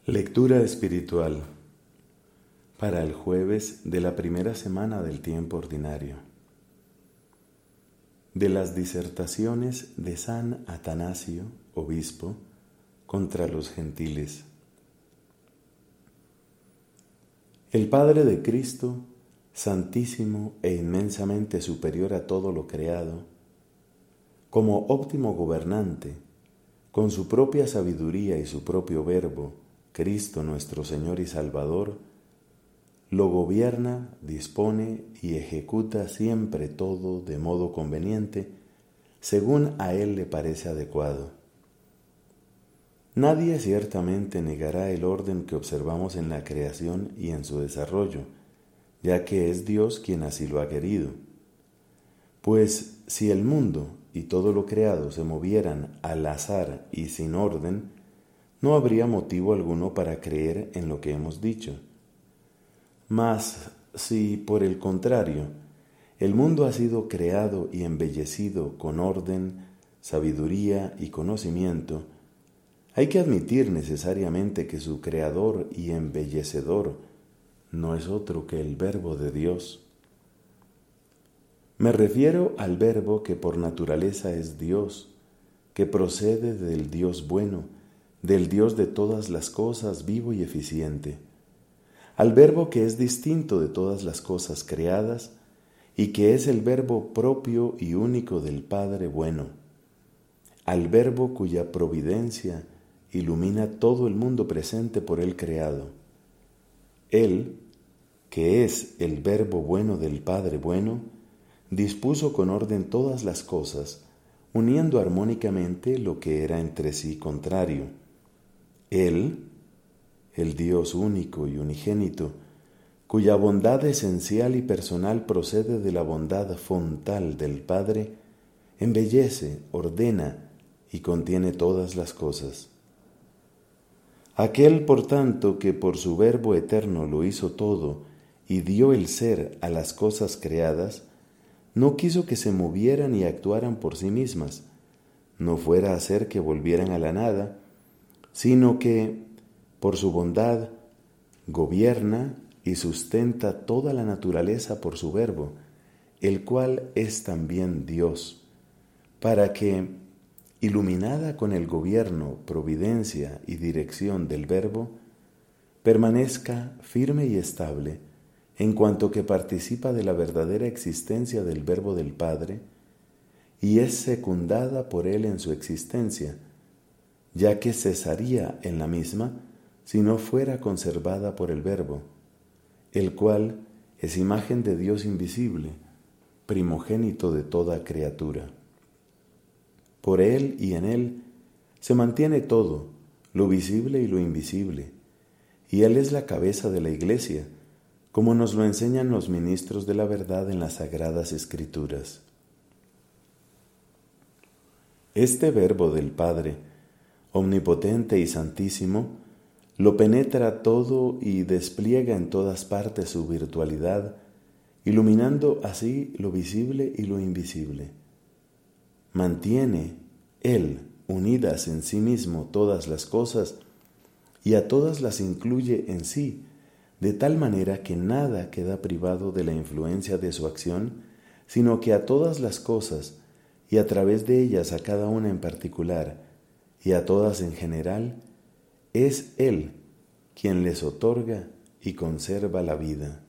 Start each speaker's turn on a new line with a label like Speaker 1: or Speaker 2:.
Speaker 1: Lectura espiritual para el jueves de la primera semana del tiempo ordinario. De las disertaciones de San Atanasio, obispo, contra los gentiles. El Padre de Cristo, santísimo e inmensamente superior a todo lo creado, como óptimo gobernante, con su propia sabiduría y su propio verbo, Cristo nuestro Señor y Salvador, lo gobierna, dispone y ejecuta siempre todo de modo conveniente, según a Él le parece adecuado. Nadie ciertamente negará el orden que observamos en la creación y en su desarrollo, ya que es Dios quien así lo ha querido. Pues si el mundo y todo lo creado se movieran al azar y sin orden, no habría motivo alguno para creer en lo que hemos dicho. Mas si, por el contrario, el mundo ha sido creado y embellecido con orden, sabiduría y conocimiento, hay que admitir necesariamente que su creador y embellecedor no es otro que el Verbo de Dios. Me refiero al Verbo que por naturaleza es Dios, que procede del Dios bueno, del Dios de todas las cosas vivo y eficiente, al Verbo que es distinto de todas las cosas creadas y que es el Verbo propio y único del Padre bueno, al Verbo cuya providencia ilumina todo el mundo presente por Él creado. Él, que es el Verbo bueno del Padre bueno, dispuso con orden todas las cosas, uniendo armónicamente lo que era entre sí contrario. Él, el Dios único y unigénito, cuya bondad esencial y personal procede de la bondad fontal del Padre, embellece, ordena y contiene todas las cosas. Aquel, por tanto, que por su Verbo eterno lo hizo todo y dio el ser a las cosas creadas, no quiso que se movieran y actuaran por sí mismas, no fuera a hacer que volvieran a la nada, sino que, por su bondad, gobierna y sustenta toda la naturaleza por su Verbo, el cual es también Dios, para que, iluminada con el gobierno, providencia y dirección del Verbo, permanezca firme y estable, en cuanto que participa de la verdadera existencia del Verbo del Padre, y es secundada por Él en su existencia, ya que cesaría en la misma si no fuera conservada por el Verbo, el cual es imagen de Dios invisible, primogénito de toda criatura. Por Él y en Él se mantiene todo, lo visible y lo invisible, y Él es la cabeza de la Iglesia, como nos lo enseñan los ministros de la verdad en las Sagradas Escrituras. Este Verbo del Padre, omnipotente y santísimo, lo penetra todo y despliega en todas partes su virtualidad, iluminando así lo visible y lo invisible. Mantiene Él unidas en sí mismo todas las cosas y a todas las incluye en sí, de tal manera que nada queda privado de la influencia de su acción, sino que a todas las cosas y a través de ellas a cada una en particular, y a todas en general, es Él quien les otorga y conserva la vida.